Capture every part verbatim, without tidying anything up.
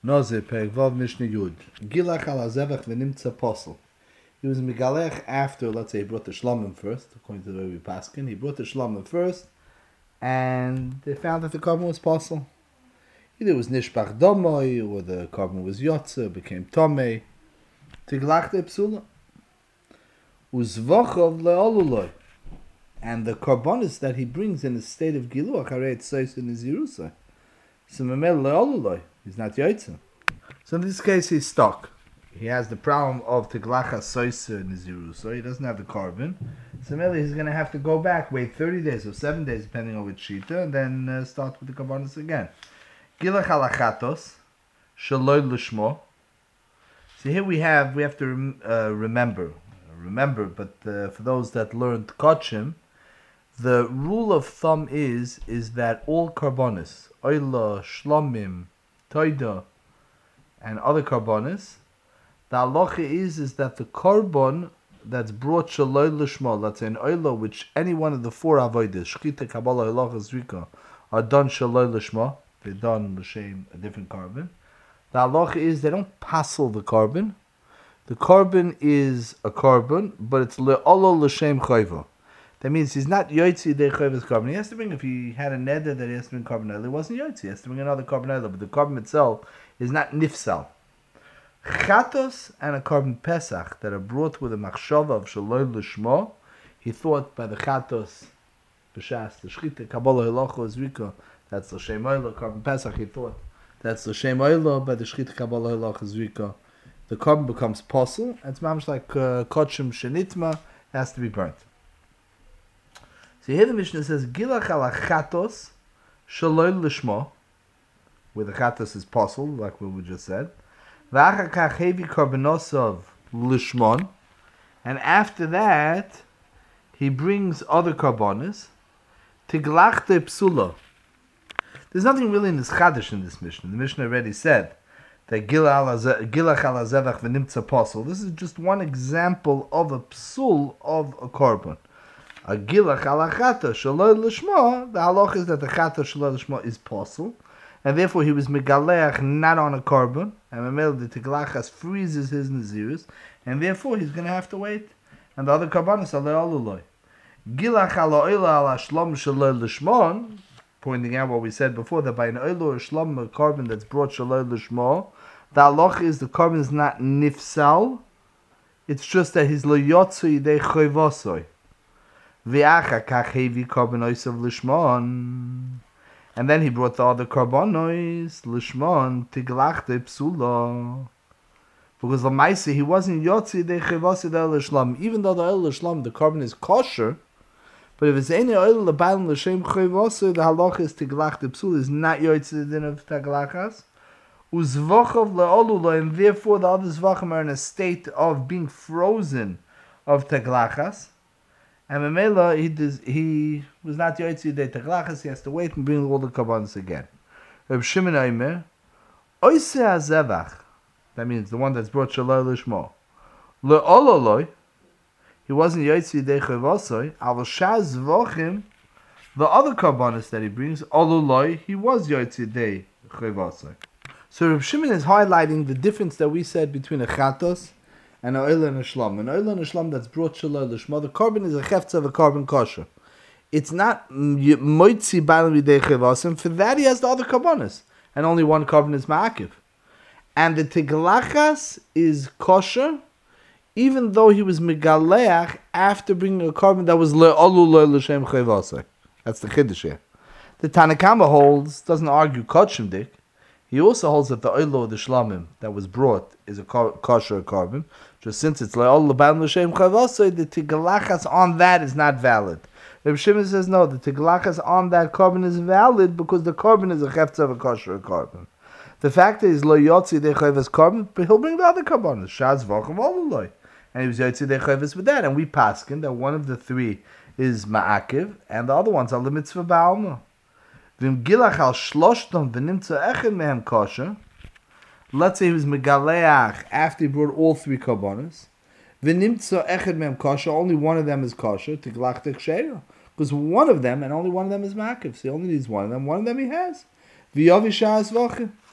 Nozir, Perek Vav, Mishnah Yud. Gilach al hazevach v'nimtza posel. He was megalech after, let's say, he brought the shlomim first, according to the way we paskin. He brought the shlomim first, and they found that the carbon was posel. Either it was nishbach domoy, or the carbon was yotze, became tomei. Tiglach de psula. Uzvochov le'oluloi. And the carbonis that he brings in a state of giluach, harei tzois in his Yerusah. So memel le'oluloi. He's not yotze. So in this case, he's stuck. He has the problem of Tiglacha Soisa in his Yerusah. He doesn't have the carbon. So maybe he's going to have to go back, wait thirty days or seven days, depending on which Shita, and then uh, start with the carbonis again. Gilach alachatos, shaloi l'shmo. So here we have, we have to uh, remember, remember, but uh, for those that learned Kachim, the rule of thumb is, is that all carbonis, oila, shlomim, toida, and other carbonis, the halacha is, is that the carbon that's brought shaloi l'shmo, let's say an oila, which any one of the four avodas, shchita, kabbalah, halacha, zrika, are done shaloi l'shmo, they're done l'shem, a different carbon. The halacha is they don't passel the carbon. The carbon is a carbon, but it's le'olo l'shem chayva. That means he's not yotzi de chayva's carbon. He has to bring, if he had a neder that he has to bring carbon oil, it wasn't yotzi. He has to bring another carbon oil, but the carbon itself is not nifsal. Chatos and a carbon pesach that are brought with a machshava of shaloi l'shmo, he thought by the chatos, b'shas, the shchita, kabbalah, halacha, zrika, that's the shem oilo, carbon pesach, he thought that's the shem oilo, by the shchita, kabbalah, halacha, zrika. The carbon becomes posel, and it's mamish like uh, kochim shenitma, has to be burnt. So here the Mishnah says, Gilach ala chatos shaloi l'shmo, where the chatos is posel, like what we just said. V'achar hevi karbonosov l'shmon, and after that, he brings other carbonis. Tiglachte psula. There's nothing really in this chadash in this Mishnah. The Mishnah already said that gilach ala zevach v'nimtza posel. This is just one example of a psul of a carbon. A gilach ala chata shaloi l'shmo, the halach is that the chata shaloi l'shmo is posel, and therefore he was megaleach not on a carbon, and Mamel the tiglachas freezes his nazirus, and therefore he's going to have to wait. And the other carbonis are le'oluloi. Gilach ala oila ala shlom shaloi l'shmon, pointing out what we said before, that by an oila or shlom, a carbon that's brought shaloi l'shmo, the halach is the carbon is not nifsal, it's just that he's loyotzu yidei choivosoi. V'acha kach hevi carbonoisav l'shmon. And then he brought the other carbonos, l'shmon, tiglachte psula. Because l'maisi, he wasn't yotzi de chivasi de l'shlam. Even though the oil l'shlam, the carbon is kosher, but if it's any oil l'balan l'shem chivasi, the halach is tiglachte psula, is not yotzi the din of taglachas. Uzvochav le'olula, and therefore the other zvachim are in a state of being frozen of taglachas. And Mamela, he does, he was not yotzi de taglachas. He has to wait and bring all the carbonos again. Reb Shimon Aimer, oise hazevach. That means the one that's brought shaloi l'shmo. Le'ololoi, he wasn't yotzi de chavosoi. Al shaz vochim, the other carbonos that he brings, ololoi, he was yotzi de chavosoi. So Reb Shimon is highlighting the difference that we said between a chatos and an oil and a shlam. An oil and a shlam that's brought shaloi l'shmo, the carbon is a cheftza of a carbon kosher. It's not moitzi balam yidei chavasim. For that he has the other carbonos, and only one carbon is ma'akiv. And the tiglachas is kosher, even though he was megaleach after bringing a carbon that was le'olu lo l'shem chayvasei. That's the chiddush here. The Tanakama holds, doesn't argue kachim dik. He also holds that the oilo, the shlamim that was brought, is a kosher carbon. Just since it's le'olu l'ban l'shem chayvasei, the tiglachas on that is not valid. Reb Shimon says no, the tiglachas on that carbon is valid because the carbon is a cheftza of a kosher carbon. The fact that he's lo yotzi de chayvas carbon, but he'll bring the other carbonos, shaz v'ochem oluloi, and he was yotzi de chayvas with that. And we paskin that one of the three is ma'akiv, and the other ones are the mitzvah ba'alma. V'im gilach al shloshtom v'nimtza echad mehem kosher. Let's say he was megaleach after he brought all three carbonos. V'nimtza echad mehem kosher. Only one of them is kosher. Tiglach tekshera, because one of them and only one of them is ma'akiv. So he only needs one of them. One of them he has. V'yavi shaz v'ochem.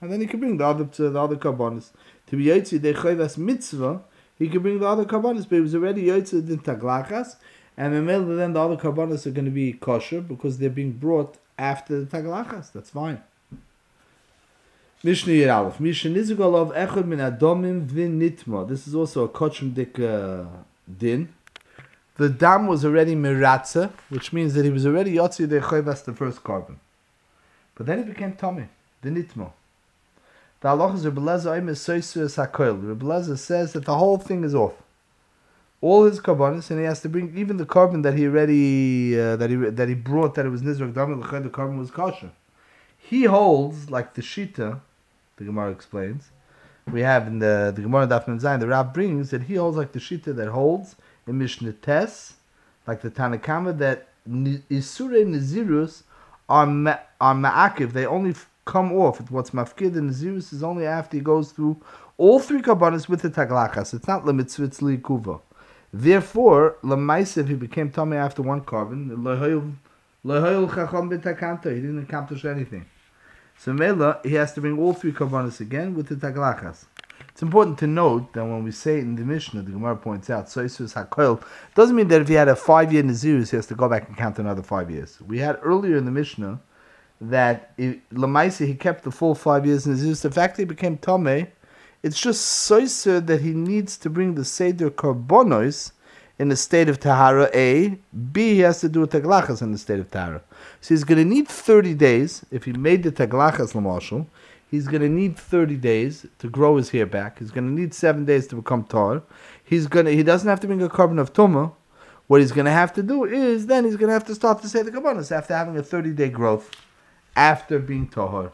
and then he can bring the other to the other karbonis. To be yotzi de chayvas mitzvah, he can bring the other karbonis, but he was already yotzi din taglachas, and then the other karbonis are going to be kosher because they're being brought after the taglachas. That's fine. Mishnah Yir Aleph. Mishnah Nizugol of Echad min Adomim vin nitma. This is also a koshem dik uh, din. The dam was already miratza, which means that he was already yotzi de chayvas the first carbon. But then it became Tommy, the nitmo. The halach is Rebbe Lezer Omer soisu es hakoil. Rebbe Lezer says that the whole thing is off. All his karbonis, and he has to bring even the carbon that he already uh, that he that he brought that it was nizrak dam, the carbon was kosher. He holds like the shita. The Gemara explains. We have in the the Gemara Daf Mem Zayin, the Rab brings that he holds like the shita that holds in Mishnah Tes, like the Tanakama, that Isurei Nazirus are ma- are ma'akiv. They only f- come off. What's mafkid in Nazirus is only after he goes through all three karbanos with the taglachas. It's not lemitzvah, it's liikuva. Therefore, lemaisiv, he became tummy after one carbon. Lehoil chacham b'takanta. He didn't accomplish anything. So Mela, he has to bring all three karbanos again with the taglachas. It's important to note that when we say it in the Mishnah, the Gemara points out, soisus hakoil, doesn't mean that if he had a five-year Nazirus, he has to go back and count another five years. We had earlier in the Mishnah that Lamaisi, he kept the full five years Nazirus. The fact that he became Tomei, it's just soiser that he needs to bring the Seder Karbonos in the state of Tahara, A. B, he has to do a Taglachas in the state of Tahara. So he's going to need thirty days, if he made the Taglachas Lamashal, he's going to need thirty days to grow his hair back. He's going to need seven days to become tar. He's going to, he doesn't have to bring a carbon of Tumah. What he's going to have to do is, then he's going to have to start to say the Karbonos after having a thirty-day growth, after being Tahar.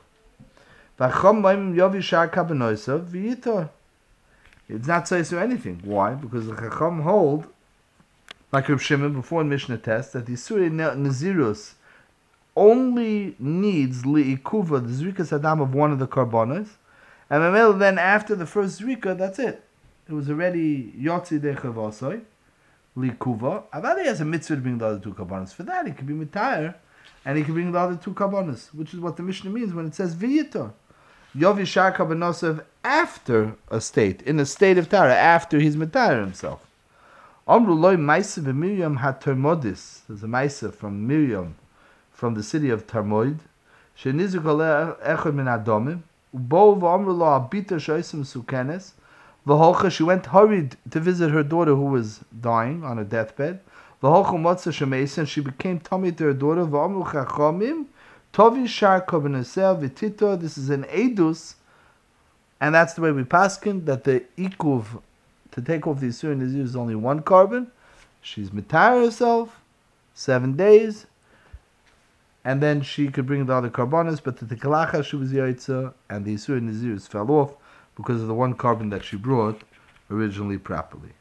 It's not says to anything. Why? Because the Chacham hold, like Reb Shimon before in Mishnah Test, that the Isurei Nazirus only needs li'ikuva, the zrikas adam of one of the karbonos, and then after the first zrika, that's it. It was already yotzi de chavasoi, li'ikuva. Avadi has a mitzvah to bring the other two karbonos. For that, he can be mitayr, and he can bring the other two karbonos, which is what the Mishnah means when it says v'yitor. Yovi shar karbonosav after a state, in a state of tara, after he's mitayr himself. Amru loy ma'isa v'Miriam ha-termodis. There's a ma'isa from Miriam, from the city of Tarmoid. Shenizik aleh echad min adomim. Ubo v'amru lo abita shoysim sukenes. V'holcha, she went hurried to visit her daughter who was dying on her deathbed. V'holcha motza shemeis, and she became tummy to her daughter. V'amru chachamim tovi shar kovenesel v'tito. This is an edus, and that's the way we paskin, that the ikuv, to take off the Yisur and Nazir, is only one carbon. She's mitayr herself, seven days, and then she could bring the other carbonas, but the tekalacha she was yaitza, and the Yisur and Nazir fell off because of the one carbon that she brought originally properly.